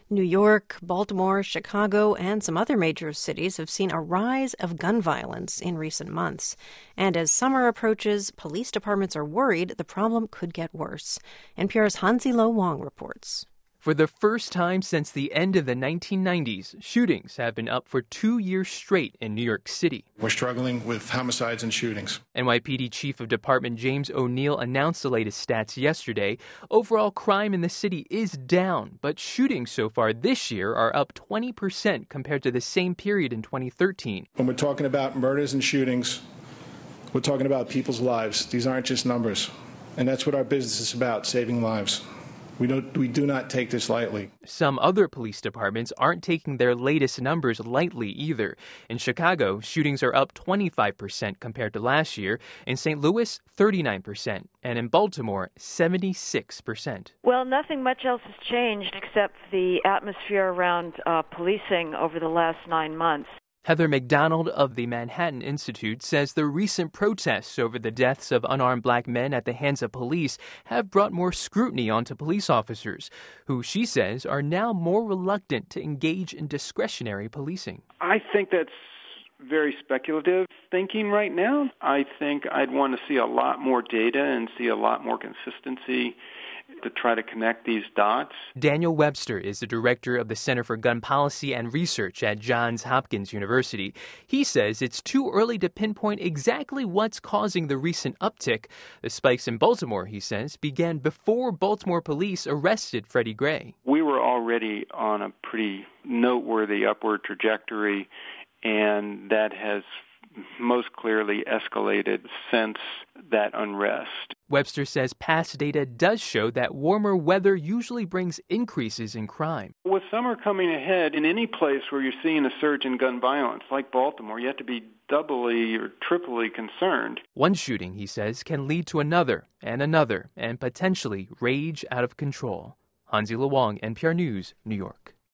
New York, Baltimore, Chicago, and some other major cities have seen a rise of gun violence in recent months. And as summer approaches, police departments are worried the problem could get worse. NPR's Hansi Lo Wang reports. For the first time since the end of the 1990s, shootings have been up for 2 years straight in New York City. We're struggling with homicides and shootings. NYPD Chief of Department James O'Neill announced the latest stats yesterday. Overall crime in the city is down, but shootings so far this year are up 20% compared to the same period in 2013. When we're talking about murders and shootings, we're talking about people's lives. These aren't just numbers. And that's what our business is about, saving lives. We do not take this lightly. Some other police departments aren't taking their latest numbers lightly either. In Chicago, shootings are up 25% compared to last year. In St. Louis, 39%. And in Baltimore, 76%. Well, nothing much else has changed except the atmosphere around policing over the last 9 months. Heather McDonald of the Manhattan Institute says the recent protests over the deaths of unarmed black men at the hands of police have brought more scrutiny onto police officers, who she says are now more reluctant to engage in discretionary policing. I think that's very speculative thinking right now. I think I'd want to see a lot more data and see a lot more consistency to try to connect these dots. Daniel Webster is the director of the Center for Gun Policy and Research at Johns Hopkins University. He says it's too early to pinpoint exactly what's causing the recent uptick. The spikes in Baltimore, he says, began before Baltimore police arrested Freddie Gray. We were already on a pretty noteworthy upward trajectory, and that has most clearly escalated since that unrest. Webster says past data does show that warmer weather usually brings increases in crime. With summer coming ahead, in any place where you're seeing a surge in gun violence, like Baltimore, you have to be doubly or triply concerned. One shooting, he says, can lead to another, and potentially rage out of control. Hansi Lo Wang, NPR News, New York.